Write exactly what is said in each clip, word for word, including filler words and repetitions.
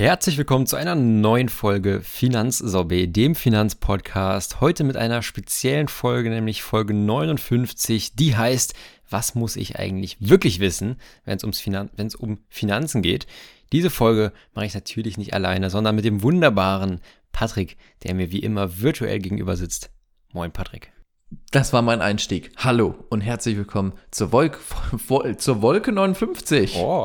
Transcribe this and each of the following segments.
Herzlich willkommen zu einer neuen Folge Finanzsorbet, dem Finanzpodcast. Heute mit einer speziellen Folge, nämlich Folge neunundfünfzig, die heißt, was muss ich eigentlich wirklich wissen, wenn es ums Finan- wenn es um Finanzen geht. Diese Folge mache ich natürlich nicht alleine, sondern mit dem wunderbaren Patrick, der mir wie immer virtuell gegenüber sitzt. Moin Patrick. Das war mein Einstieg. Hallo und herzlich willkommen zur, Wolk- Wol- zur Wolke neunundfünfzig. Oh.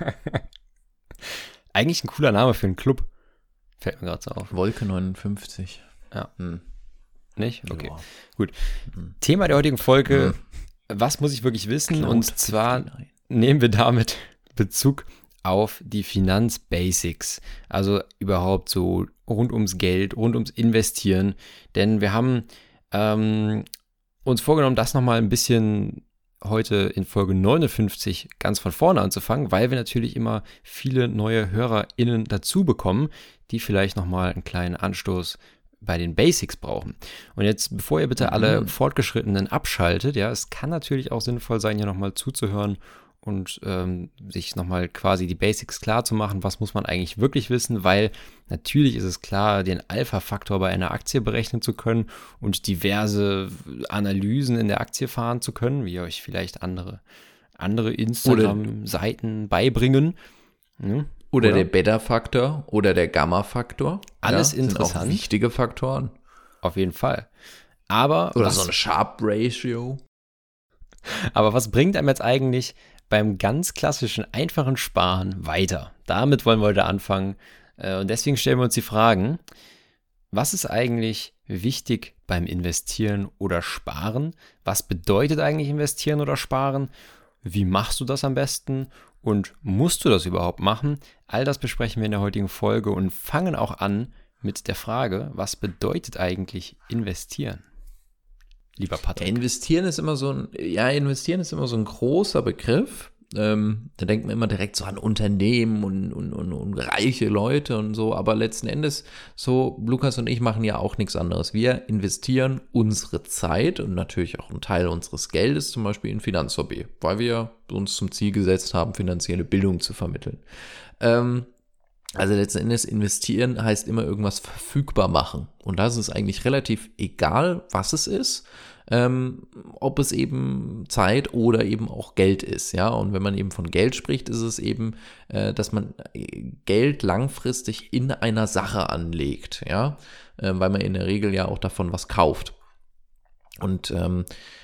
Eigentlich ein cooler Name für einen Club. Fällt mir gerade so auf. Wolke neunundfünfzig. Ja. Hm. Nicht? Okay, Ja. gut. Hm. Thema der heutigen Folge, was muss ich wirklich wissen? Cloud Und zwar fünfundfünfzig. nehmen wir damit Bezug auf die Finanzbasics. Also überhaupt so rund ums Geld, rund ums Investieren. Denn wir haben ähm, uns vorgenommen, das nochmal ein bisschen heute in Folge neunundfünfzig ganz von vorne anzufangen, weil wir natürlich immer viele neue HörerInnen dazu bekommen, die vielleicht nochmal einen kleinen Anstoß bei den Basics brauchen. Und jetzt, bevor ihr bitte Mhm. alle Fortgeschrittenen abschaltet, ja, es kann natürlich auch sinnvoll sein, hier nochmal zuzuhören und ähm, sich nochmal quasi die Basics klar zu machen, was muss man eigentlich wirklich wissen, weil natürlich ist es klar, den Alpha-Faktor bei einer Aktie berechnen zu können und diverse Analysen in der Aktie fahren zu können, wie euch vielleicht andere, andere Instagram-Seiten beibringen. Ja, Oder, der Beta-Faktor oder der Gamma-Faktor. Alles ja, interessant. Sind auch wichtige Faktoren. Auf jeden Fall. Aber Oder was, so eine Sharp-Ratio. aber was bringt einem jetzt eigentlich beim ganz klassischen, einfachen Sparen weiter? Damit wollen wir heute anfangen. Äh, Und deswegen stellen wir uns die Fragen, was ist eigentlich wichtig beim Investieren oder Sparen? Was bedeutet eigentlich investieren oder sparen? Wie machst du das am besten? Und musst du das überhaupt machen? All das besprechen wir in der heutigen Folge und fangen auch an mit der Frage, was bedeutet eigentlich investieren? Lieber Ja, Patrick. investieren ist immer so ein, ja, investieren ist immer so ein großer Begriff. Ähm, da denkt man immer direkt so an Unternehmen und, und, und, und reiche Leute und so, aber letzten Endes, so Lukas und ich machen ja auch nichts anderes. Wir investieren unsere Zeit und natürlich auch einen Teil unseres Geldes zum Beispiel in Finanzsorbet, weil wir uns zum Ziel gesetzt haben, finanzielle Bildung zu vermitteln. Ähm, Also letzten Endes investieren heißt immer irgendwas verfügbar machen. Und das ist eigentlich relativ egal, was es ist, ähm, ob es eben Zeit oder eben auch Geld ist. Ja, und wenn man eben von Geld spricht, ist es eben, äh, dass man Geld langfristig in einer Sache anlegt. Ja, äh, weil man in der Regel ja auch davon was kauft. Und ähm,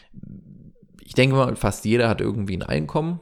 ich denke mal, fast jeder hat irgendwie ein Einkommen,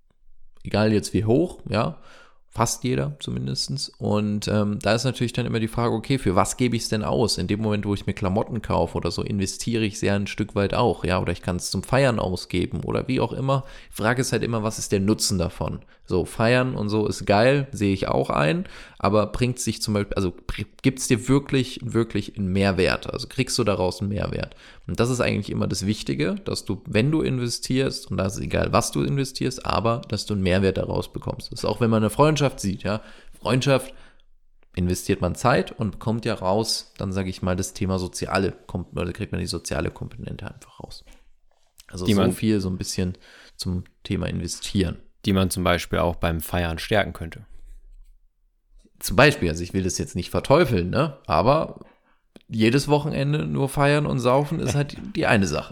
egal jetzt wie hoch, ja. Fast jeder zumindest. Und ähm, da ist natürlich dann immer die Frage, okay, für was gebe ich es denn aus? In dem Moment, wo ich mir Klamotten kaufe oder so, investiere ich sehr ein Stück weit auch, ja, oder ich kann es zum Feiern ausgeben oder wie auch immer. Die Frage ist halt immer, was ist der Nutzen davon? So, feiern und so ist geil, sehe ich auch ein, aber bringt sich zum Beispiel, also gibt es dir wirklich, wirklich einen Mehrwert? Also kriegst du daraus einen Mehrwert? Und das ist eigentlich immer das Wichtige, dass du, wenn du investierst, und da ist es egal, was du investierst, aber dass du einen Mehrwert daraus bekommst. Das ist auch, wenn man eine Freundschaft sieht, ja. Freundschaft investiert man Zeit und bekommt ja raus, dann sage ich mal, das Thema soziale, oder kriegt man die soziale Komponente einfach raus. Also Die so man- viel so ein bisschen zum Thema investieren. Die man zum Beispiel auch beim Feiern stärken könnte. Zum Beispiel, also ich will das jetzt nicht verteufeln, ne? Aber jedes Wochenende nur feiern und saufen ist halt die eine Sache.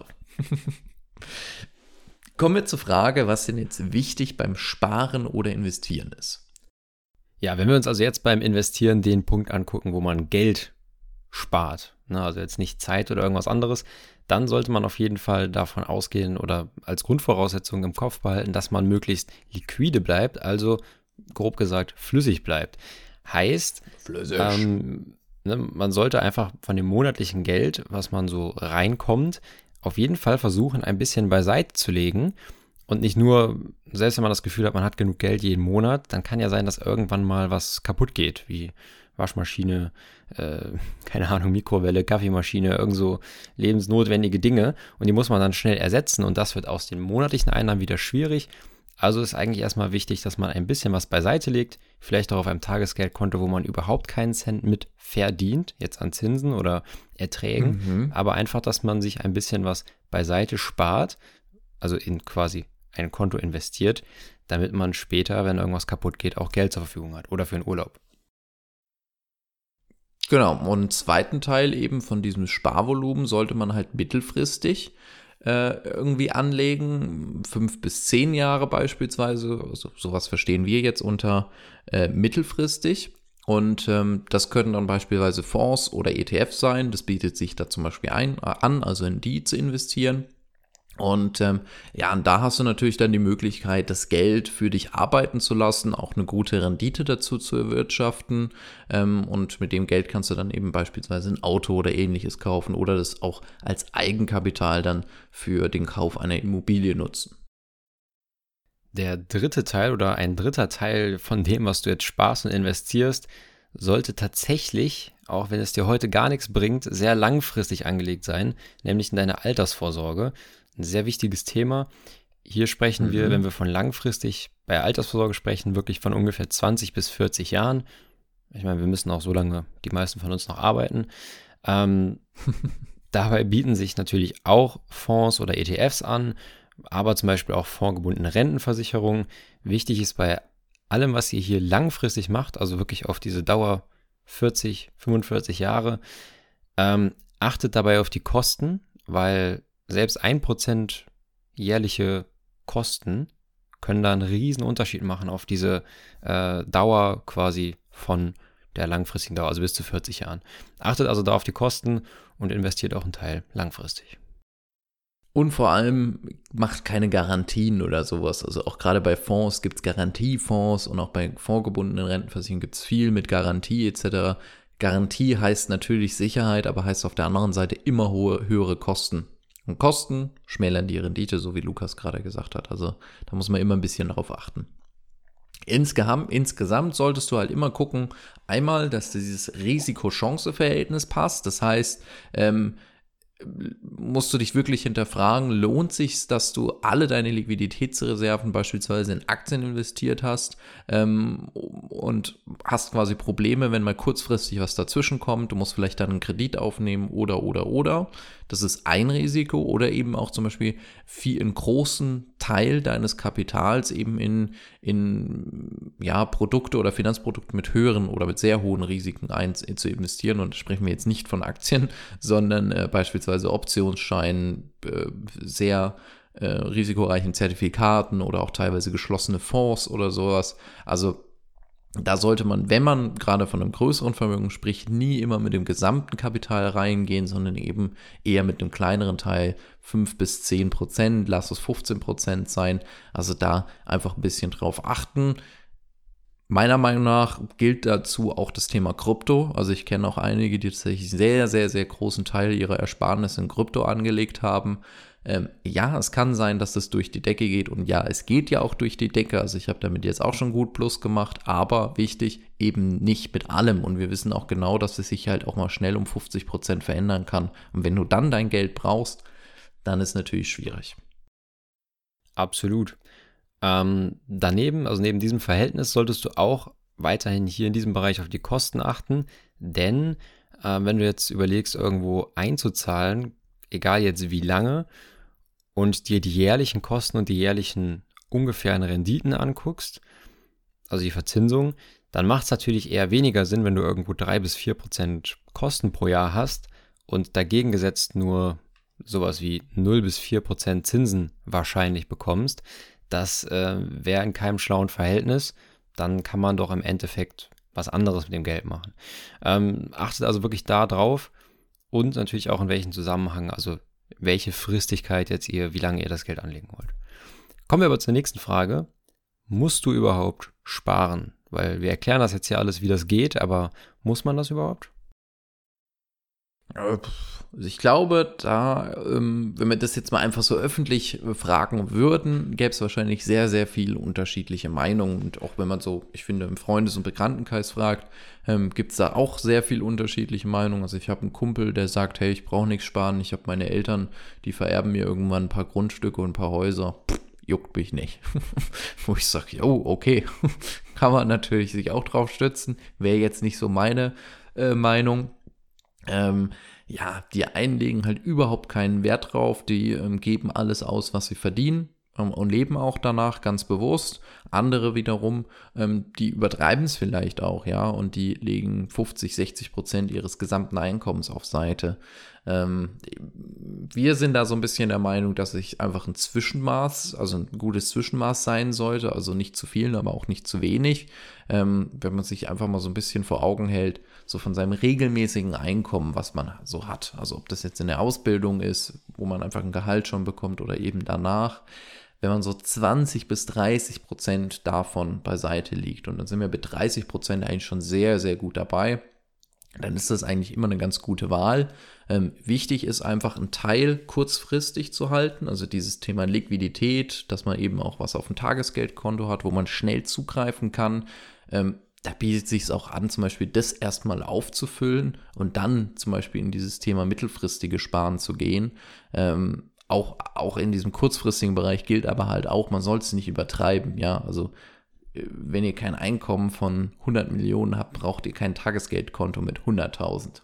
Kommen wir zur Frage, was denn jetzt wichtig beim Sparen oder Investieren ist. Ja, wenn wir uns also jetzt beim Investieren den Punkt angucken, wo man Geld spart, ne, also jetzt nicht Zeit oder irgendwas anderes, dann sollte man auf jeden Fall davon ausgehen oder als Grundvoraussetzung im Kopf behalten, dass man möglichst liquide bleibt, also grob gesagt flüssig bleibt. Heißt, Flüssig. ähm, ne, man sollte einfach von dem monatlichen Geld, was man so reinkommt, auf jeden Fall versuchen, ein bisschen beiseite zu legen und nicht nur, selbst wenn man das Gefühl hat, man hat genug Geld jeden Monat, dann kann ja sein, dass irgendwann mal was kaputt geht, wie Waschmaschine, äh, keine Ahnung, Mikrowelle, Kaffeemaschine, irgend so lebensnotwendige Dinge und die muss man dann schnell ersetzen und das wird aus den monatlichen Einnahmen wieder schwierig. Also ist eigentlich erstmal wichtig, dass man ein bisschen was beiseite legt, vielleicht auch auf einem Tagesgeldkonto, wo man überhaupt keinen Cent mit verdient, jetzt an Zinsen oder Erträgen, Mhm. aber einfach, dass man sich ein bisschen was beiseite spart, also in quasi ein Konto investiert, damit man später, wenn irgendwas kaputt geht, auch Geld zur Verfügung hat oder für einen Urlaub. Genau, und einen zweiten Teil eben von diesem Sparvolumen sollte man halt mittelfristig äh, irgendwie anlegen, fünf bis zehn Jahre beispielsweise, also sowas verstehen wir jetzt unter äh, mittelfristig. Und ähm, das können dann beispielsweise Fonds oder E T Fs sein, das bietet sich da zum Beispiel ein, äh, an, also in die zu investieren. Und ähm, ja, und da hast du natürlich dann die Möglichkeit, das Geld für dich arbeiten zu lassen, auch eine gute Rendite dazu zu erwirtschaften. Ähm, und mit dem Geld kannst du dann eben beispielsweise ein Auto oder ähnliches kaufen oder das auch als Eigenkapital dann für den Kauf einer Immobilie nutzen. Der dritte Teil oder ein dritter Teil von dem, was du jetzt sparst und investierst, sollte tatsächlich, auch wenn es dir heute gar nichts bringt, sehr langfristig angelegt sein, nämlich in deine Altersvorsorge. Ein sehr wichtiges Thema. Hier sprechen mhm. wir, wenn wir von langfristig bei Altersvorsorge sprechen, wirklich von ungefähr zwanzig bis vierzig Jahren. Ich meine, wir müssen auch so lange, die meisten von uns noch arbeiten. Ähm, dabei bieten sich natürlich auch Fonds oder E T Fs an, aber zum Beispiel auch fondgebundene Rentenversicherungen. Wichtig ist bei allem, was ihr hier langfristig macht, also wirklich auf diese Dauer vierzig, fünfundvierzig Jahre, ähm, achtet dabei auf die Kosten, weil selbst ein Prozent jährliche Kosten können da einen riesen Unterschied machen auf diese äh, Dauer quasi von der langfristigen Dauer, also bis zu vierzig Jahren. Achtet also da auf die Kosten und investiert auch einen Teil langfristig. Und vor allem macht keine Garantien oder sowas. Also auch gerade bei Fonds gibt es Garantiefonds und auch bei fondgebundenen Rentenversicherungen gibt es viel mit Garantie et cetera. Garantie heißt natürlich Sicherheit, aber heißt auf der anderen Seite immer hohe, höhere Kosten. Und Kosten schmälern die Rendite, so wie Lukas gerade gesagt hat. Also da muss man immer ein bisschen darauf achten. Insgesamt, insgesamt solltest du halt immer gucken, einmal, dass dieses Risiko-Chance-Verhältnis passt. Das heißt, ähm, musst du dich wirklich hinterfragen, lohnt sich, dass du alle deine Liquiditätsreserven beispielsweise in Aktien investiert hast ähm, und hast quasi Probleme, wenn mal kurzfristig was dazwischen kommt, du musst vielleicht dann einen Kredit aufnehmen oder, oder, oder. Das ist ein Risiko oder eben auch zum Beispiel viel, einen großen Teil deines Kapitals eben in, in ja, Produkte oder Finanzprodukte mit höheren oder mit sehr hohen Risiken ein, zu investieren. Und da sprechen wir jetzt nicht von Aktien, sondern äh, beispielsweise Optionsscheinen, äh, sehr äh, risikoreichen Zertifikaten oder auch teilweise geschlossene Fonds oder sowas. Also da sollte man, wenn man gerade von einem größeren Vermögen spricht, nie immer mit dem gesamten Kapital reingehen, sondern eben eher mit einem kleineren Teil, fünf bis zehn Prozent, lass es fünfzehn Prozent sein. Also da einfach ein bisschen drauf achten. Meiner Meinung nach gilt dazu auch das Thema Krypto. Also ich kenne auch einige, die tatsächlich sehr, sehr, sehr großen Teil ihrer Ersparnisse in Krypto angelegt haben. Ähm, ja, es kann sein, dass es durch die Decke geht und ja, es geht ja auch durch die Decke. Also ich habe damit jetzt auch schon gut Plus gemacht, aber wichtig, eben nicht mit allem. Und wir wissen auch genau, dass es sich halt auch mal schnell um fünfzig Prozent verändern kann. Und wenn du dann dein Geld brauchst, dann ist es natürlich schwierig. Absolut. Ähm, daneben, also neben diesem Verhältnis, solltest du auch weiterhin hier in diesem Bereich auf die Kosten achten, denn äh, wenn du jetzt überlegst, irgendwo einzuzahlen, egal jetzt wie lange, und dir die jährlichen Kosten und die jährlichen ungefähren Renditen anguckst, also die Verzinsung, dann macht es natürlich eher weniger Sinn, wenn du irgendwo drei bis vier Prozent Kosten pro Jahr hast und dagegen gesetzt nur sowas wie null bis vier Prozent Zinsen wahrscheinlich bekommst. Das äh, wäre in keinem schlauen Verhältnis. Dann kann man doch im Endeffekt was anderes mit dem Geld machen. Ähm, achtet also wirklich da drauf und natürlich auch in welchem Zusammenhang, also welche Fristigkeit jetzt ihr, wie lange ihr das Geld anlegen wollt. Kommen wir aber zur nächsten Frage. Musst du überhaupt sparen? Weil wir erklären das jetzt hier alles, wie das geht, aber muss man das überhaupt? Also ich glaube, da, ähm, wenn wir das jetzt mal einfach so öffentlich fragen würden, gäbe es wahrscheinlich sehr, sehr viele unterschiedliche Meinungen. Und auch wenn man so, ich finde, im Freundes- und Bekanntenkreis fragt, ähm, gibt es da auch sehr viele unterschiedliche Meinungen. Also ich habe einen Kumpel, der sagt, hey, ich brauche nichts sparen. Ich habe meine Eltern, die vererben mir irgendwann ein paar Grundstücke und ein paar Häuser. Pff, juckt mich nicht. Wo ich sage, oh, okay, kann man natürlich sich auch drauf stützen. Wäre jetzt nicht so meine äh, Meinung. Ähm, ja, die einen legen halt überhaupt keinen Wert drauf, die ähm, geben alles aus, was sie verdienen. ähm, und leben auch danach ganz bewusst. Andere wiederum, ähm, die übertreiben es vielleicht auch, ja, und die legen fünfzig, sechzig Prozent ihres gesamten Einkommens auf Seite. Ähm, wir sind da so ein bisschen der Meinung, dass sich einfach ein Zwischenmaß, also ein gutes Zwischenmaß sein sollte, also nicht zu viel, aber auch nicht zu wenig. Ähm, wenn man sich einfach mal so ein bisschen vor Augen hält, so von seinem regelmäßigen Einkommen, was man so hat. Also ob das jetzt in der Ausbildung ist, wo man einfach ein Gehalt schon bekommt oder eben danach. Wenn man so zwanzig bis dreißig Prozent davon beiseite liegt, und dann sind wir mit dreißig Prozent eigentlich schon sehr, sehr gut dabei, dann ist das eigentlich immer eine ganz gute Wahl. Ähm, wichtig ist einfach, einen Teil kurzfristig zu halten, also dieses Thema Liquidität, dass man eben auch was auf dem Tagesgeldkonto hat, wo man schnell zugreifen kann. Ähm, da bietet es sich auch an, zum Beispiel das erstmal aufzufüllen und dann zum Beispiel in dieses Thema mittelfristige Sparen zu gehen. Ähm, auch, auch in diesem kurzfristigen Bereich gilt aber halt auch, man soll es nicht übertreiben, ja, also wenn ihr kein Einkommen von hundert Millionen habt, braucht ihr kein Tagesgeldkonto mit hunderttausend.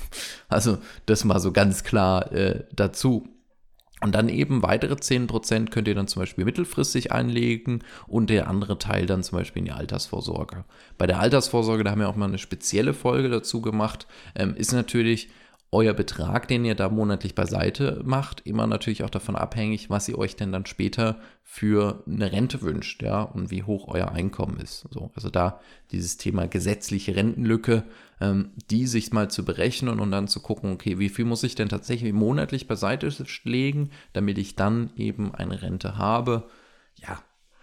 Also das mal so ganz klar äh, dazu. Und dann eben weitere zehn Prozent könnt ihr dann zum Beispiel mittelfristig einlegen und der andere Teil dann zum Beispiel in die Altersvorsorge. Bei der Altersvorsorge, da haben wir auch mal eine spezielle Folge dazu gemacht, ähm, ist natürlich euer Betrag, den ihr da monatlich beiseite macht, immer natürlich auch davon abhängig, was ihr euch denn dann später für eine Rente wünscht, ja, und wie hoch euer Einkommen ist. So, also da dieses Thema gesetzliche Rentenlücke, ähm, die sich mal zu berechnen und dann zu gucken, okay, wie viel muss ich denn tatsächlich monatlich beiseite legen, damit ich dann eben eine Rente habe, ja,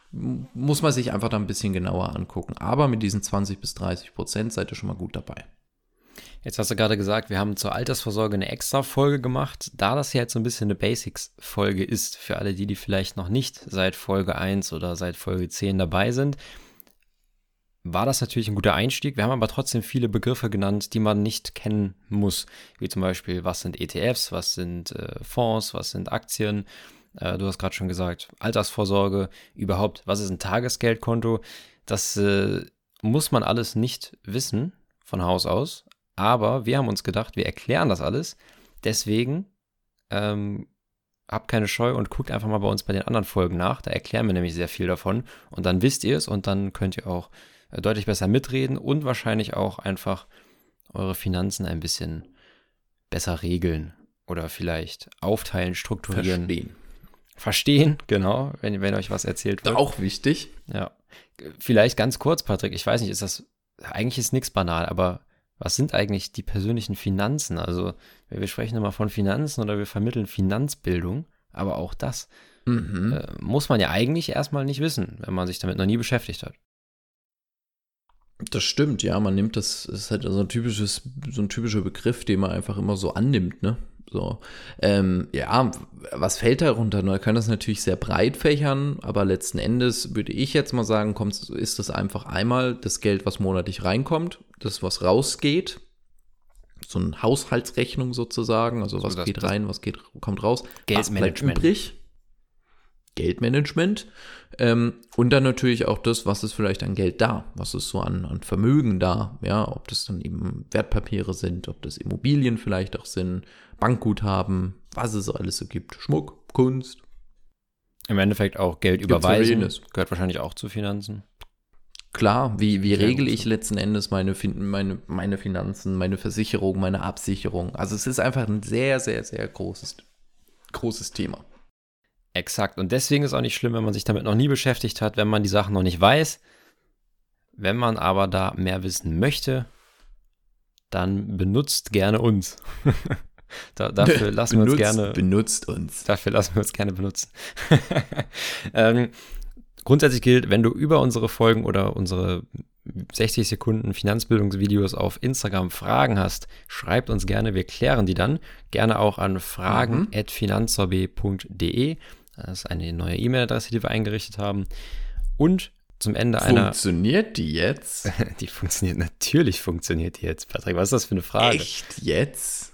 muss man sich einfach da ein bisschen genauer angucken. Aber mit diesen zwanzig bis dreißig Prozent seid ihr schon mal gut dabei. Jetzt hast du gerade gesagt, wir haben zur Altersvorsorge eine extra Folge gemacht. Da das ja jetzt so ein bisschen eine Basics-Folge ist, für alle die, die vielleicht noch nicht seit Folge eins oder seit Folge zehn dabei sind, war das natürlich ein guter Einstieg. Wir haben aber trotzdem viele Begriffe genannt, die man nicht kennen muss. Wie zum Beispiel, was sind E T Fs, was sind äh, Fonds, was sind Aktien. Äh, du hast gerade schon gesagt, Altersvorsorge, überhaupt, was ist ein Tagesgeldkonto. Das äh, muss man alles nicht wissen von Haus aus. Aber wir haben uns gedacht, wir erklären das alles. Deswegen ähm, habt keine Scheu und guckt einfach mal bei uns bei den anderen Folgen nach. Da erklären wir nämlich sehr viel davon. Und dann wisst ihr es und dann könnt ihr auch äh, deutlich besser mitreden und wahrscheinlich auch einfach eure Finanzen ein bisschen besser regeln oder vielleicht aufteilen, strukturieren. Verstehen. Verstehen, genau, wenn, wenn euch was erzählt wird. Auch wichtig. Ja. Vielleicht ganz kurz, Patrick, ich weiß nicht, ist das, eigentlich ist nichts banal, aber was sind eigentlich die persönlichen Finanzen? Also wir sprechen immer von Finanzen oder wir vermitteln Finanzbildung, aber auch das mhm. äh, muss man ja eigentlich erstmal nicht wissen, wenn man sich damit noch nie beschäftigt hat. Das stimmt, ja, man nimmt das, das ist halt so ein typisches, so ein typischer Begriff, den man einfach immer so annimmt, ne? So, ähm, ja, was fällt darunter? Man kann das natürlich sehr breit fächern, aber letzten Endes würde ich jetzt mal sagen, kommt, ist das einfach einmal das Geld, was monatlich reinkommt, das, was rausgeht, so eine Haushaltsrechnung sozusagen, also was so, das, geht rein, was geht, kommt raus, Geldmanagement. Was bleibt übrig? Geldmanagement ähm, und dann natürlich auch das, was ist vielleicht an Geld da, was ist so an, an Vermögen da, ja, ob das dann eben Wertpapiere sind, ob das Immobilien vielleicht auch sind, Bankguthaben, was es so alles so gibt, Schmuck, Kunst. Im Endeffekt auch Geld überweisen, gehört wahrscheinlich auch zu Finanzen. Klar, wie, wie regel ich letzten Endes meine, meine, meine Finanzen, meine Versicherung, meine Absicherung, also es ist einfach ein sehr, sehr, sehr großes, großes Thema. Exakt. Und deswegen ist es auch nicht schlimm, wenn man sich damit noch nie beschäftigt hat, wenn man die Sachen noch nicht weiß. Wenn man aber da mehr wissen möchte, dann benutzt gerne uns. da, dafür lassen benutzt, wir uns gerne. Benutzt uns. Dafür lassen wir uns gerne benutzen. ähm, grundsätzlich gilt, wenn du über unsere Folgen oder unsere sechzig Sekunden Finanzbildungsvideos auf Instagram Fragen hast, schreibt uns gerne, wir klären die dann. Gerne auch an fragen at finanzsorbet punkt de. Das ist eine neue E-Mail-Adresse, die wir eingerichtet haben. Und zum Ende einer... Funktioniert die jetzt? Die funktioniert, natürlich funktioniert die jetzt, Patrick. Was ist das für eine Frage? Echt jetzt?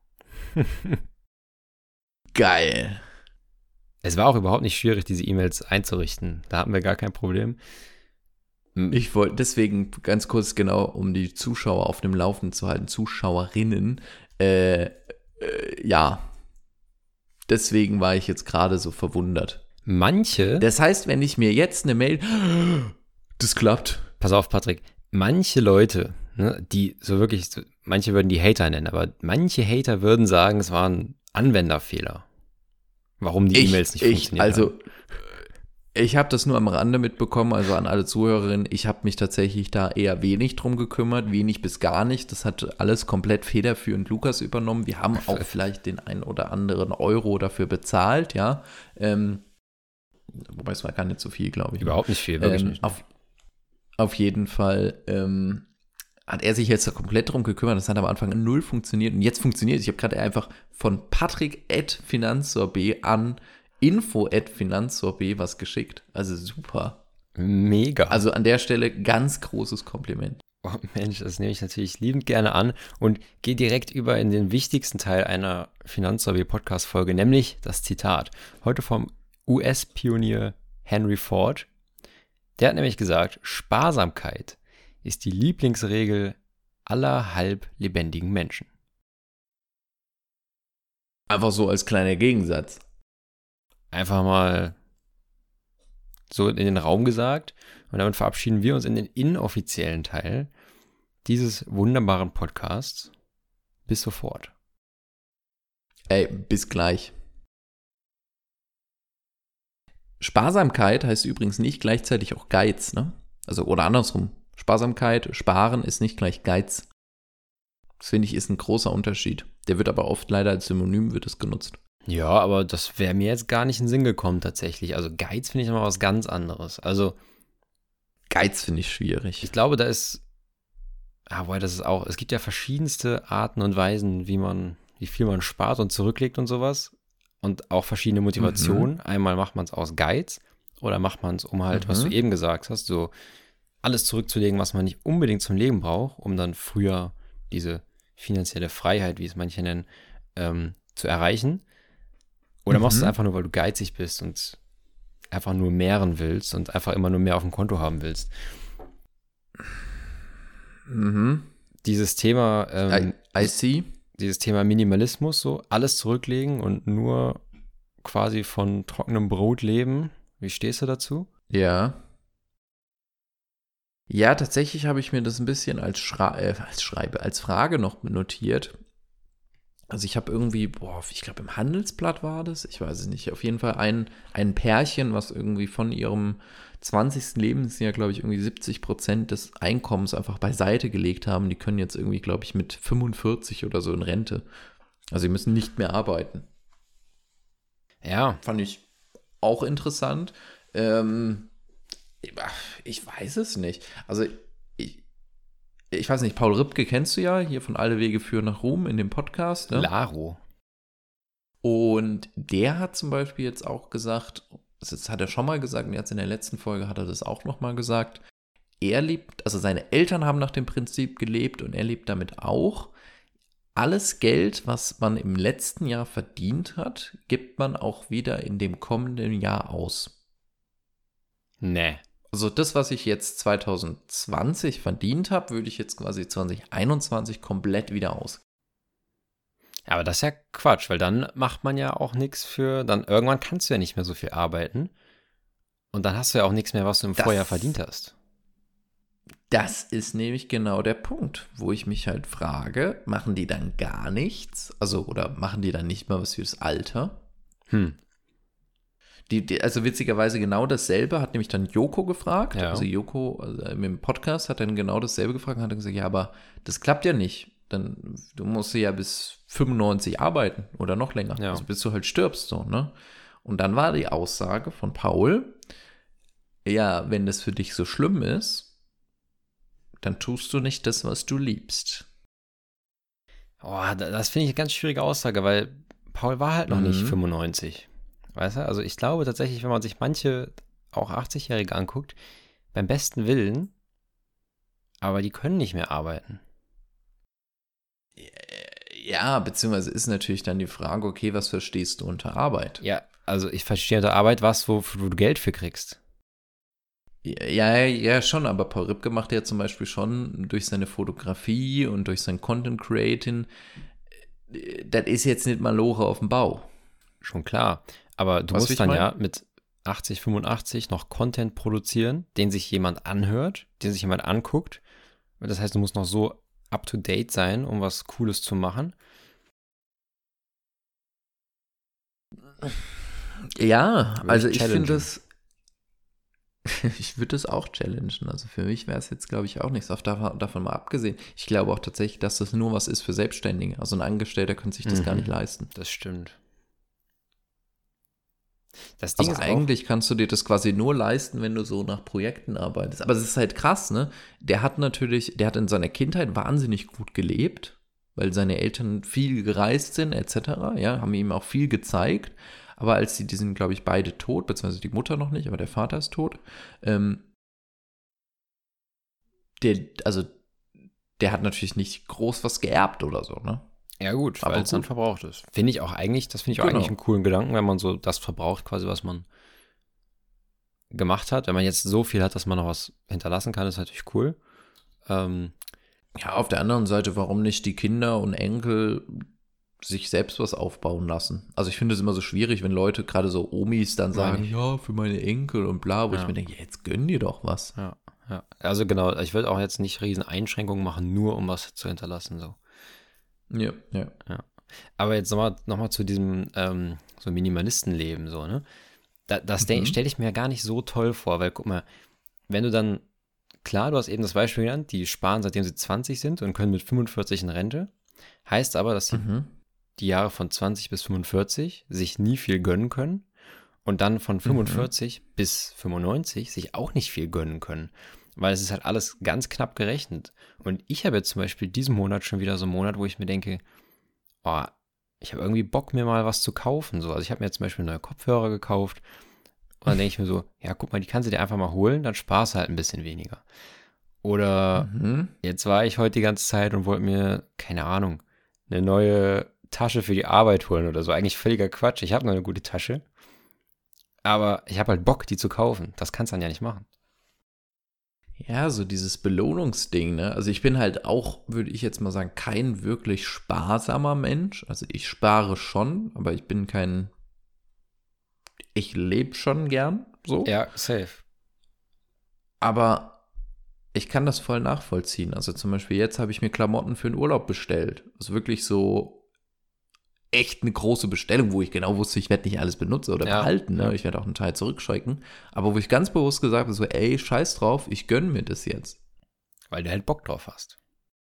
Geil. Es war auch überhaupt nicht schwierig, diese E-Mails einzurichten. Da hatten wir gar kein Problem. Ich wollte deswegen ganz kurz genau, um die Zuschauer auf dem Laufenden zu halten, Zuschauerinnen, äh, äh, ja, deswegen war ich jetzt gerade so verwundert. Manche, Das heißt, wenn ich mir jetzt eine Mail, das klappt. pass auf, Patrick, manche Leute, ne, die so wirklich, so, manche würden die Hater nennen, aber manche Hater würden sagen, es war ein Anwenderfehler. Warum die Ich, E-Mails nicht ich, funktionieren. also, ich habe das nur am Rande mitbekommen, also an alle Zuhörerinnen, ich habe mich tatsächlich da eher wenig drum gekümmert, wenig bis gar nicht. Das hat alles komplett federführend Lukas übernommen. Wir haben auch vielleicht den einen oder anderen Euro dafür bezahlt, ja. Ähm, wobei es war gar nicht so viel, glaube ich. Überhaupt nicht viel, wirklich ähm, nicht. Auf, auf jeden Fall ähm, hat er sich jetzt da komplett drum gekümmert. Das hat am Anfang null funktioniert und jetzt funktioniert es. Ich habe gerade einfach von Patrick at Finanzsorbet an info at Finanzsorbet was geschickt. Also super. Mega. Also an der Stelle ganz großes Kompliment. Oh Mensch, das nehme ich natürlich liebend gerne an und gehe direkt über in den wichtigsten Teil einer Finanzsorbet-Podcast-Folge, nämlich das Zitat. Heute vom U S-Pionier Henry Ford. Der hat nämlich gesagt, Sparsamkeit ist die Lieblingsregel aller halb lebendigen Menschen. Einfach so als kleiner Gegensatz. Einfach mal so in den Raum gesagt und damit verabschieden wir uns in den inoffiziellen Teil dieses wunderbaren Podcasts. Bis sofort. Ey, bis gleich. Sparsamkeit heißt übrigens nicht gleichzeitig auch Geiz, ne? Also, oder andersrum. Sparsamkeit, Sparen ist nicht gleich Geiz. Das finde ich ist ein großer Unterschied. Der wird aber oft leider als Synonym wird es genutzt. Ja, aber das wäre mir jetzt gar nicht in den Sinn gekommen tatsächlich. Also Geiz finde ich nochmal was ganz anderes. Also Geiz finde ich schwierig. ich glaube, da ist, ah, boah, das ist auch, es gibt ja verschiedenste Arten und Weisen, wie man, wie viel man spart und zurücklegt und sowas. Und auch verschiedene Motivationen. Mhm. Einmal macht man es aus Geiz oder macht man es, um halt, mhm. was du eben gesagt hast, so alles zurückzulegen, was man nicht unbedingt zum Leben braucht, um dann früher diese finanzielle Freiheit, wie es manche nennen, ähm, zu erreichen. Oder mhm. machst du es einfach nur, weil du geizig bist und einfach nur mehren willst und einfach immer nur mehr auf dem Konto haben willst. Mhm. Dieses Thema, ähm, I, I see. Dieses Thema Minimalismus, so alles zurücklegen und nur quasi von trockenem Brot leben. Wie stehst du dazu? Ja. Ja, tatsächlich habe ich mir das ein bisschen als, Schra- äh, als Schreibe, als Frage noch notiert. Also ich habe irgendwie, boah, ich glaube im Handelsblatt war das, ich weiß es nicht, auf jeden Fall ein, ein Pärchen, was irgendwie von ihrem zwanzigsten Lebensjahr, glaube ich, irgendwie siebzig Prozent des Einkommens einfach beiseite gelegt haben. Die können jetzt irgendwie, glaube ich, mit fünfundvierzig oder so in Rente. Also sie müssen nicht mehr arbeiten. Ja. Fand ich auch interessant. Ähm, ich weiß es nicht. Also ich, ich weiß nicht, Paul Ripke kennst du ja, hier von Alle Wege führen nach Ruhm in dem Podcast. Ne? Laro. Und der hat zum Beispiel jetzt auch gesagt, das hat er schon mal gesagt, und jetzt in der letzten Folge hat er das auch nochmal gesagt, er lebt, also seine Eltern haben nach dem Prinzip gelebt und er lebt damit auch. Alles Geld, was man im letzten Jahr verdient hat, gibt man auch wieder in dem kommenden Jahr aus. Nee. Also das, was ich jetzt zwanzig zwanzig verdient habe, würde ich jetzt quasi zwanzig einundzwanzig komplett wieder aus. Aber das ist ja Quatsch, weil dann macht man ja auch nichts für, dann irgendwann kannst du ja nicht mehr so viel arbeiten und dann hast du ja auch nichts mehr, was du im das, Vorjahr verdient hast. Das ist nämlich genau der Punkt, wo ich mich halt frage, machen die dann gar nichts? Also, oder machen die dann nicht mal was fürs Alter? Hm. Die, die, also witzigerweise genau dasselbe hat nämlich dann Joko gefragt. Ja. Also Joko also im Podcast hat dann genau dasselbe gefragt und hat dann gesagt, ja, aber das klappt ja nicht. Dann, du musst ja bis fünfundneunzig arbeiten oder noch länger. Ja. Also bis du halt stirbst so, ne? Und dann war die Aussage von Paul, ja, wenn das für dich so schlimm ist, dann tust du nicht das, was du liebst. Oh, das finde ich eine ganz schwierige Aussage, weil Paul war halt noch mhm. nicht fünfundneunzig. Weißt du? Also ich glaube tatsächlich, wenn man sich manche auch achtzigjährige anguckt, beim besten Willen, aber die können nicht mehr arbeiten. Ja, beziehungsweise ist natürlich dann die Frage, okay, was verstehst du unter Arbeit? Ja, also ich verstehe unter Arbeit was, wofür du Geld für kriegst. Ja, ja, schon, aber Paul Ripke macht ja zum Beispiel schon durch seine Fotografie und durch sein Content Creating, das ist jetzt nicht mal Lore auf dem Bau. Schon klar, aber du Was musst dann mein? ja mit achtzig, fünfundachtzig noch Content produzieren, den sich jemand anhört, den sich jemand anguckt. Das heißt, du musst noch so up-to-date sein, um was Cooles zu machen. Ja, Würde also ich ich finde challengen. das, ich würde das auch challengen. Also für mich wäre es jetzt, glaube ich, auch nichts. Auf davon, davon mal abgesehen. Ich glaube auch tatsächlich, dass das nur was ist für Selbstständige. Also ein Angestellter könnte sich das gar Mhm. nicht leisten. Das stimmt. Das Ding Also ist auch, eigentlich kannst du dir das quasi nur leisten, wenn du so nach Projekten arbeitest. Aber es ist halt krass, ne? Der hat natürlich, der hat in seiner Kindheit wahnsinnig gut gelebt, weil seine Eltern viel gereist sind, et cetera. Ja, haben ihm auch viel gezeigt. Aber als sie, die sind, glaube ich, beide tot, beziehungsweise die Mutter noch nicht, aber der Vater ist tot. Ähm, der, also, der hat natürlich nicht groß was geerbt oder so, ne? ja gut, weil Aber es dann gut, verbraucht ist. Finde ich auch eigentlich, das finde ich auch eigentlich einen genau. coolen Gedanken, wenn man so das verbraucht, quasi, was man gemacht hat. Wenn man jetzt so viel hat, dass man noch was hinterlassen kann, ist natürlich cool. Ähm, Ja, auf der anderen Seite, warum nicht die Kinder und Enkel sich selbst was aufbauen lassen? Also ich finde es immer so schwierig, wenn Leute, gerade so Omis, dann Meine sagen, ich. ja, für meine Enkel und bla, wo ich Ja. mir denke, ja, jetzt gönn dir doch was. Ja, ja. Also genau, ich würde auch jetzt nicht riesen Einschränkungen machen, nur um was zu hinterlassen. So. Ja, ja. Ja. Aber jetzt nochmal noch mal zu diesem ähm, so Minimalistenleben, so, ne? Da, das Mhm. stelle ich mir gar nicht so toll vor, weil guck mal, wenn du dann, klar, du hast eben das Beispiel genannt, die sparen seitdem sie zwanzig sind und können mit fünfundvierzig in Rente. Heißt aber, dass sie Mhm. die Jahre von zwanzig bis fünfundvierzig sich nie viel gönnen können und dann von Mhm. fünfundvierzig bis fünfundneunzig sich auch nicht viel gönnen können. Weil es ist halt alles ganz knapp gerechnet. Und ich habe jetzt zum Beispiel diesen Monat schon wieder so einen Monat, wo ich mir denke, oh, ich habe irgendwie Bock, mir mal was zu kaufen. So. Also ich habe mir jetzt zum Beispiel neue Kopfhörer gekauft und dann denke ich mir so, ja, guck mal, die kannst du dir einfach mal holen, dann sparst du halt ein bisschen weniger. Oder Mhm. jetzt war ich heute die ganze Zeit und wollte mir, keine Ahnung, eine neue Tasche für die Arbeit holen oder so. Eigentlich völliger Quatsch. Ich habe noch eine gute Tasche, aber ich habe halt Bock, die zu kaufen. Das kannst du dann ja nicht machen. Ja, so dieses Belohnungsding, ne? Also ich bin halt auch, würde ich jetzt mal sagen, kein wirklich sparsamer Mensch. Also ich spare schon, aber ich bin kein, ich lebe schon gern so. Ja, safe. Aber ich kann das voll nachvollziehen. Also zum Beispiel jetzt habe ich mir Klamotten für den Urlaub bestellt. Also wirklich so echt eine große Bestellung, wo ich genau wusste, ich werde nicht alles benutzen oder Ja, behalten. Ne? ja. Ich werde auch einen Teil zurückschicken. Aber wo ich ganz bewusst gesagt habe, so ey, scheiß drauf, ich gönne mir das jetzt. Weil du halt Bock drauf hast.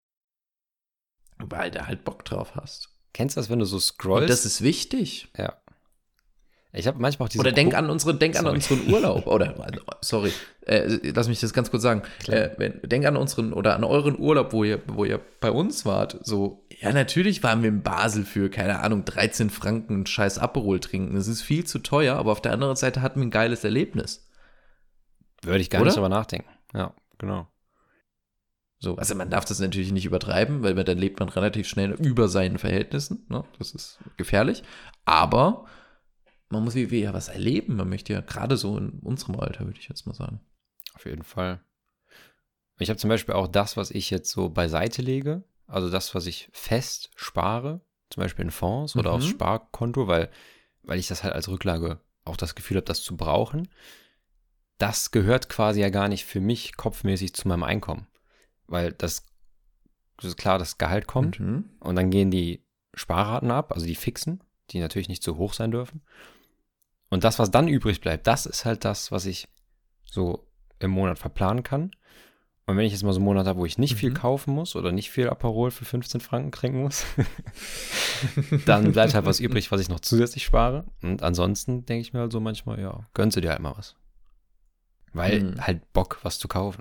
Weil du halt Bock drauf hast. Kennst du das, wenn du so Und das scrollst? ist wichtig. Ja. Ich habe manchmal auch diese Oder denk Ko an unseren, denk an Sorry. unseren Urlaub. Oder, sorry, äh, lass mich das ganz kurz sagen. Klar. Äh, wenn, denk an unseren oder an euren Urlaub, wo ihr, wo ihr bei uns wart. So, ja, natürlich waren wir in Basel für, keine Ahnung, dreizehn Franken einen scheiß Aperol trinken. Das ist viel zu teuer, aber auf der anderen Seite hatten wir ein geiles Erlebnis. Würde ich gar Oder? nicht drüber nachdenken. Ja, genau. So, also man darf das natürlich nicht übertreiben, weil dann lebt man relativ schnell über seinen Verhältnissen. Ne? Das ist gefährlich. Aber man muss wie, wie ja was erleben. Man möchte ja gerade so in unserem Alter, würde ich jetzt mal sagen. Auf jeden Fall. Ich habe zum Beispiel auch das, was ich jetzt so beiseite lege, also das, was ich fest spare, zum Beispiel in Fonds oder Mhm. aufs Sparkonto, weil, weil ich das halt als Rücklage auch das Gefühl habe, das zu brauchen. Das gehört quasi ja gar nicht für mich kopfmäßig zu meinem Einkommen. Weil das, das ist klar, das Gehalt kommt Mhm. und dann gehen die Sparraten ab, also die fixen, die natürlich nicht zu hoch sein dürfen. Und das, was dann übrig bleibt, das ist halt das, was ich so im Monat verplanen kann. Und wenn ich jetzt mal so einen Monat habe, wo ich nicht viel Mhm. kaufen muss oder nicht viel Aperol für fünfzehn Franken trinken muss, dann bleibt halt was übrig, was ich noch zusätzlich spare. Und ansonsten denke ich mir halt so manchmal, ja, gönnst du dir halt mal was. Weil Mhm. halt Bock, was zu kaufen.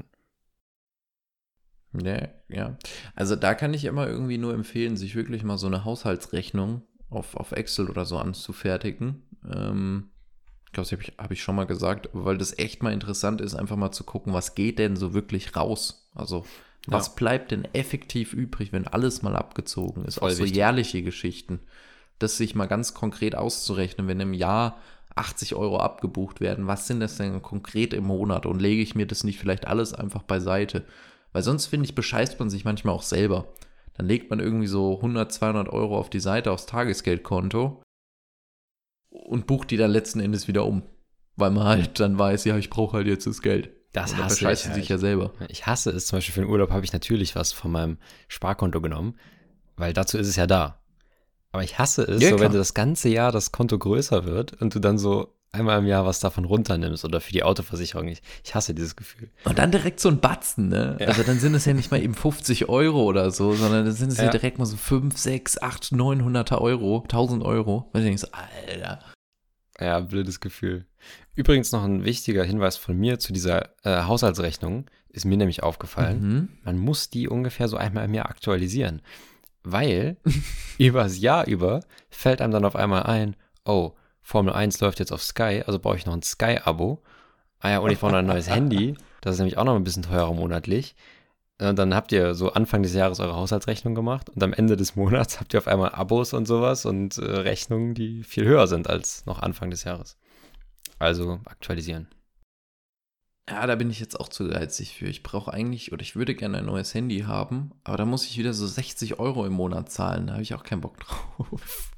Ja, ja. Also da kann ich immer irgendwie nur empfehlen, sich wirklich mal so eine Haushaltsrechnung auf, auf Excel oder so anzufertigen. Ähm, ich glaube, das habe ich, hab ich schon mal gesagt, weil das echt mal interessant ist, einfach mal zu gucken, was geht denn so wirklich raus? Also was Ja. bleibt denn effektiv übrig, wenn alles mal abgezogen ist? Voll Auch so wichtig. jährliche Geschichten. Das sich mal ganz konkret auszurechnen, wenn im Jahr achtzig Euro abgebucht werden, was sind das denn konkret im Monat? Und lege ich mir das nicht vielleicht alles einfach beiseite? Weil sonst, finde ich, bescheißt man sich manchmal auch selber. Dann legt man irgendwie so hundert, zweihundert Euro auf die Seite aufs Tagesgeldkonto und bucht die dann letzten Endes wieder um. weil man halt dann weiß, ja, ich brauche halt jetzt das Geld. Das Und dann hasse verscheißt ich du sich halt. ja selber. Ich hasse es, zum Beispiel für den Urlaub habe ich natürlich was von meinem Sparkonto genommen, weil dazu ist es ja da. Aber ich hasse es, Ja, so klar. wenn du das ganze Jahr das Konto größer wird und du dann so einmal im Jahr was davon runternimmst oder für die Autoversicherung. Ich, ich hasse dieses Gefühl. Und dann direkt so ein Batzen, ne? Ja. Also dann sind es ja nicht mal eben fünfzig Euro oder so, sondern dann sind es ja, Ja. direkt mal so fünf, sechs, acht, neunhundert Euro, tausend Euro. Und ich denke so, Alter. Ja, blödes Gefühl. Übrigens noch ein wichtiger Hinweis von mir zu dieser äh, Haushaltsrechnung, ist mir nämlich aufgefallen, Mhm. man muss die ungefähr so einmal im Jahr aktualisieren, weil übers Jahr über fällt einem dann auf einmal ein, oh, Formel eins läuft jetzt auf Sky, also brauche ich noch ein Sky-Abo. Ah ja, und ich brauche noch ein neues Handy, das ist nämlich auch noch ein bisschen teurer monatlich. Und dann habt ihr so Anfang des Jahres eure Haushaltsrechnung gemacht und am Ende des Monats habt ihr auf einmal Abos und sowas und äh, Rechnungen, die viel höher sind als noch Anfang des Jahres. Also aktualisieren. Ja, da bin ich jetzt auch zu geizig für. Ich brauche eigentlich, oder ich würde gerne ein neues Handy haben, aber da muss ich wieder so sechzig Euro im Monat zahlen. Da habe ich auch keinen Bock drauf.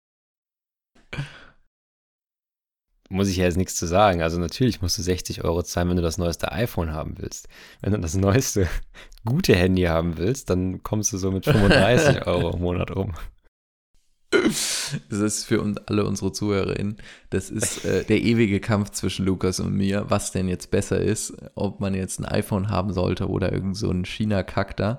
Muss ich ja jetzt nichts zu sagen. Also natürlich musst du sechzig Euro zahlen, wenn du das neueste iPhone haben willst. Wenn du das neueste gute Handy haben willst, dann kommst du so mit fünfunddreißig Euro im Monat um. Das ist für uns alle unsere ZuhörerInnen, das ist äh, der ewige Kampf zwischen Lukas und mir, was denn jetzt besser ist, ob man jetzt ein iPhone haben sollte oder irgend so ein China-Kack da.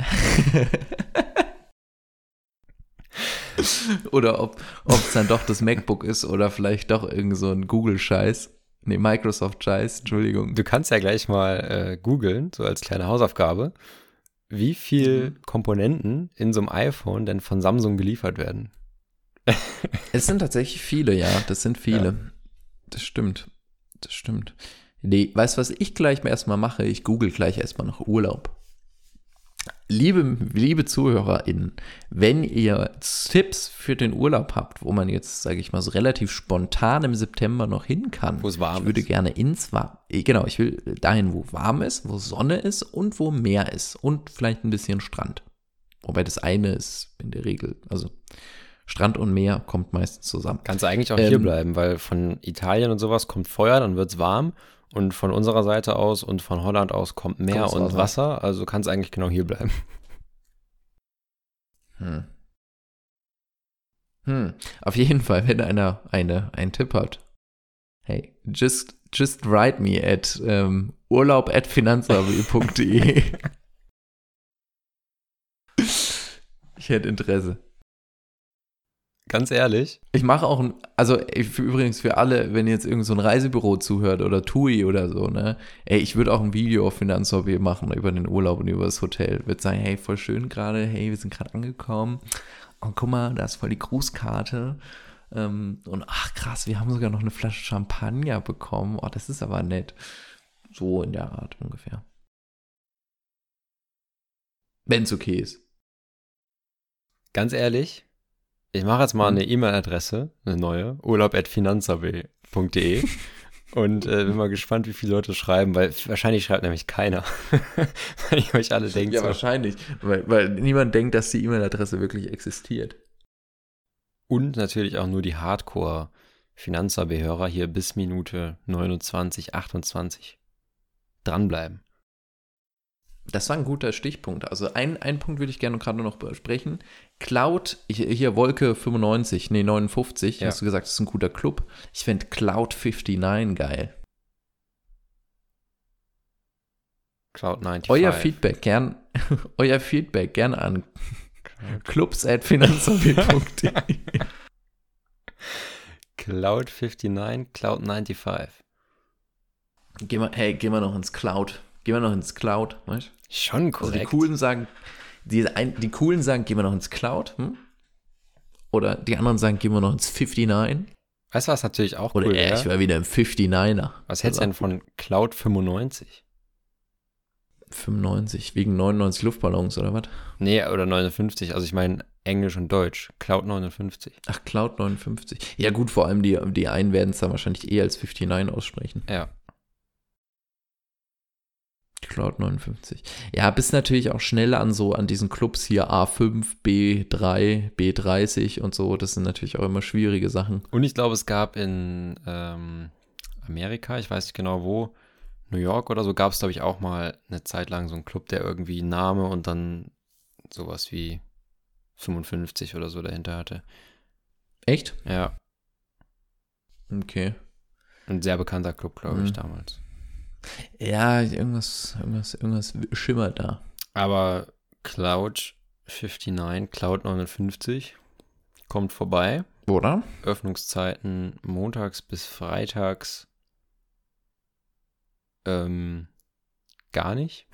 Oder ob es dann doch das MacBook ist oder vielleicht doch irgend so ein Google-Scheiß. Nee, Microsoft-Scheiß, Entschuldigung. Du kannst ja gleich mal äh, googeln, so als kleine Hausaufgabe, wie viel Mhm. Komponenten in so einem iPhone denn von Samsung geliefert werden. Es sind tatsächlich viele, ja, das sind viele. Ja. Das stimmt, das stimmt. Nee, weißt du, was ich gleich mal erstmal mache? Ich google gleich erstmal nach Urlaub. Liebe, liebe ZuhörerInnen, wenn ihr Tipps für den Urlaub habt, wo man jetzt, sage ich mal, so relativ spontan im September noch hin kann, Wo es warm ich würde ist. gerne ins Warm, genau, ich will dahin, wo warm ist, wo Sonne ist und wo Meer ist und vielleicht ein bisschen Strand. Wobei das eine ist in der Regel, also Strand und Meer kommt meistens zusammen. Kannst du eigentlich auch Ähm, hier bleiben, weil von Italien und sowas kommt Feuer, dann wird es warm. Und von unserer Seite aus und von Holland aus kommt Meer Kommt's und Wasser. Wasser. Also kannst eigentlich genau hier bleiben. Hm. Hm. Auf jeden Fall, wenn einer eine, einen Tipp hat, hey, just, just write me at ähm, urlaub at finanzabel punkt de. Ich hätte Interesse. Ganz ehrlich. Ich mache auch ein, also ey, für, übrigens für alle, wenn jetzt irgend so ein Reisebüro zuhört oder T U I oder so, ne, ey, ich würde auch ein Video auf Finanzhobby machen über den Urlaub und über das Hotel. Würde sagen, hey, voll schön gerade, hey, wir sind gerade angekommen. Und guck mal, da ist voll die Grußkarte. Ähm, und ach krass, wir haben sogar noch eine Flasche Champagner bekommen. Oh, das ist aber nett. So in der Art ungefähr. Wenn es okay ist. Ganz ehrlich, ich mache jetzt mal Hm. eine E-Mail-Adresse, eine neue, urlaub at finanzabel punkt de und äh, bin mal gespannt, wie viele Leute schreiben, weil wahrscheinlich schreibt nämlich keiner, weil ich euch alle denkt Ja, so. wahrscheinlich. Weil, weil niemand denkt, dass die E-Mail-Adresse wirklich existiert. Und natürlich auch nur die Hardcore-Finanzabel-Hörer hier bis Minute neunundzwanzig, achtundzwanzig dranbleiben. Das war ein guter Stichpunkt. Also ein, einen Punkt würde ich gerne gerade noch besprechen. Cloud, hier, hier Wolke fünfundneunzig, nee neunundfünfzig, Ja. hast du gesagt, das ist ein guter Club. Ich fände Cloud neunundfünfzig geil. Cloud fünfundneunzig. Euer Feedback gern, euer Feedback gern an clubs at finanzabel punkt de. Cloud fünfundneunzig, Cloud fünfundneunzig. Gehen wir, hey, gehen wir noch ins Cloud. Gehen wir noch ins Cloud, weißt du? Schon Also korrekt. die Coolen sagen, die, ein, die Coolen sagen, gehen wir noch ins Cloud, hm? Oder die anderen sagen, gehen wir noch ins neunundfünfzig. Weißt du, was natürlich auch Oder cool äh, wäre? ich war wieder im fünfundneunziger. Was hältst du denn von Cloud fünfundneunzig? fünfundneunzig, wegen neunundneunzig Luftballons oder was? Nee, oder neunundfünfzig. Also ich meine Englisch und Deutsch. Cloud neunundfünfzig. Ach, Cloud neunundfünfzig. Ja gut, vor allem die, die einen werden es dann wahrscheinlich eher als neunundfünfzig aussprechen. Ja. Cloud neunundfünfzig. Ja, bist natürlich auch schnell an so, an diesen Clubs hier A fünf, B drei, B dreißig und so. Das sind natürlich auch immer schwierige Sachen. Und ich glaube, es gab in ähm, Amerika, ich weiß nicht genau wo, New York oder so, gab es, glaube ich, auch mal eine Zeit lang so einen Club, der irgendwie einen Name und dann sowas wie fünfundfünfzig oder so dahinter hatte. Echt? Ja, Okay. ein sehr bekannter Club, glaube ich, Mhm. damals. Ja, irgendwas, irgendwas, irgendwas schimmert da. Aber Cloud neunundfünfzig, Cloud neunundfünfzig kommt vorbei. Oder? Öffnungszeiten montags bis freitags ähm, gar nicht.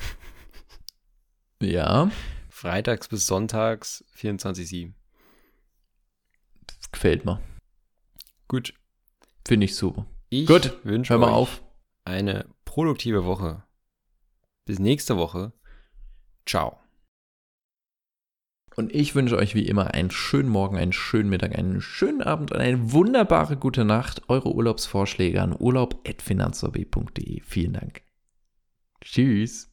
Ja, Freitags bis sonntags vierundzwanzig sieben. gefällt mir. Gut. Finde ich super. Ich Gut, wünsche hör mal euch auf. eine produktive Woche. Bis nächste Woche. Ciao. Und ich wünsche euch wie immer einen schönen Morgen, einen schönen Mittag, einen schönen Abend und eine wunderbare gute Nacht. Eure Urlaubsvorschläge an urlaub at finanzorb punkt de. Vielen Dank. Tschüss.